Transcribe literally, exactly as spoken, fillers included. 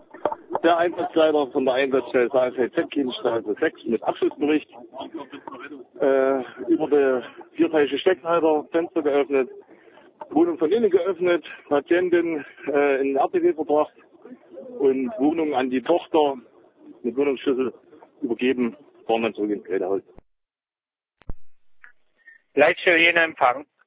Der Einsatzleiter von der Einsatzstelle A S Z Kienstraße sechs mit Abschlussbericht. Äh, über die vierteilige Steckhalter, Fenster geöffnet, Wohnung von innen geöffnet, Patientin äh, in den R T W verbracht und Wohnung an die Tochter mit Wohnungsschlüssel übergeben, fahren dann zurück ins Kältehaus. Leitstelle Jena Empfang.